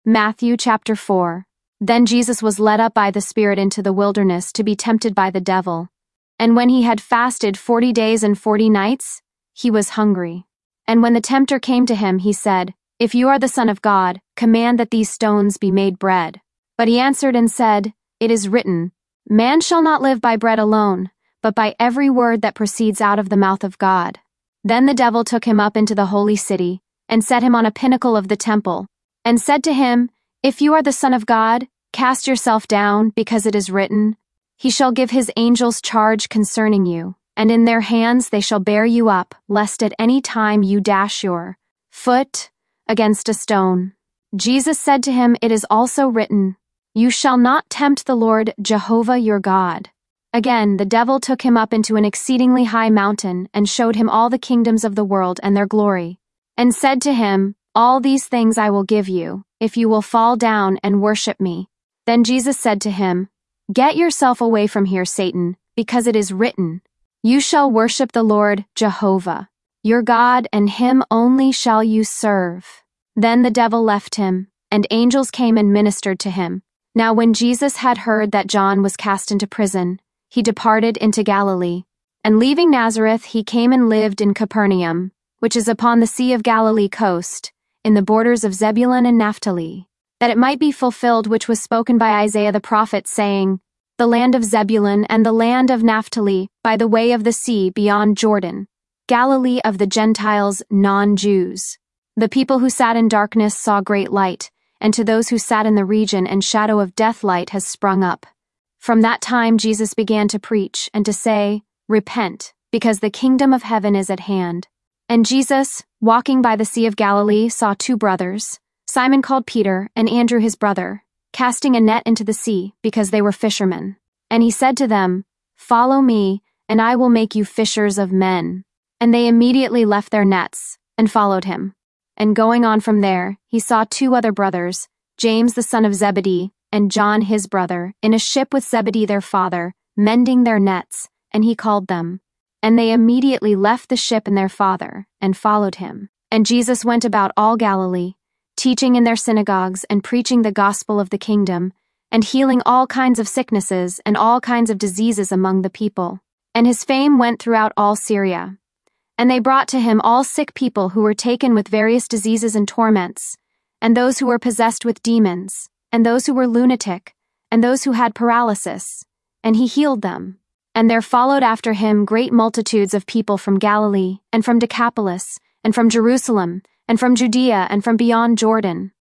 Matthew chapter 4. Then Jesus was led up by the Spirit into the wilderness to be tempted by the devil. And when he had fasted 40 days and 40 nights, he was hungry. And when the tempter came to him, he said, "If you are the Son of God, command that these stones be made bread." But he answered and said, "It is written, Man shall not live by bread alone, but by every word that proceeds out of the mouth of God." Then the devil took him up into the holy city, and set him on a pinnacle of the temple, and said to him, "If you are the Son of God, cast yourself down, because it is written, He shall give his angels charge concerning you, and in their hands they shall bear you up, lest at any time you dash your foot against a stone." Jesus said to him, "It is also written, You shall not tempt the Lord Jehovah your God." Again, the devil took him up into an exceedingly high mountain, and showed him all the kingdoms of the world and their glory, and said to him, "All these things I will give you, if you will fall down and worship me." Then Jesus said to him, "Get yourself away from here, Satan, because it is written, You shall worship the Lord Jehovah, your God, and him only shall you serve." Then the devil left him, and angels came and ministered to him. Now when Jesus had heard that John was cast into prison, he departed into Galilee. And leaving Nazareth, he came and lived in Capernaum, which is upon the Sea of Galilee coast, in the borders of Zebulun and Naphtali, that it might be fulfilled which was spoken by Isaiah the prophet, saying, "The land of Zebulun and the land of Naphtali, by the way of the sea beyond Jordan, Galilee of the Gentiles, non-Jews. The people who sat in darkness saw great light, and to those who sat in the region and shadow of death light has sprung up." From that time Jesus began to preach and to say, "Repent, because the kingdom of heaven is at hand." And Jesus, walking by the Sea of Galilee, saw two brothers, Simon called Peter, and Andrew his brother, casting a net into the sea, because they were fishermen. And he said to them, "Follow me, and I will make you fishers of men." And they immediately left their nets, and followed him. And going on from there, he saw two other brothers, James the son of Zebedee, and John his brother, in a ship with Zebedee their father, mending their nets, and he called them. And they immediately left the ship and their father, and followed him. And Jesus went about all Galilee, teaching in their synagogues and preaching the gospel of the kingdom, and healing all kinds of sicknesses and all kinds of diseases among the people. And his fame went throughout all Syria. And they brought to him all sick people who were taken with various diseases and torments, and those who were possessed with demons, and those who were lunatic, and those who had paralysis, and he healed them. And there followed after him great multitudes of people from Galilee, and from Decapolis, and from Jerusalem, and from Judea, and from beyond Jordan,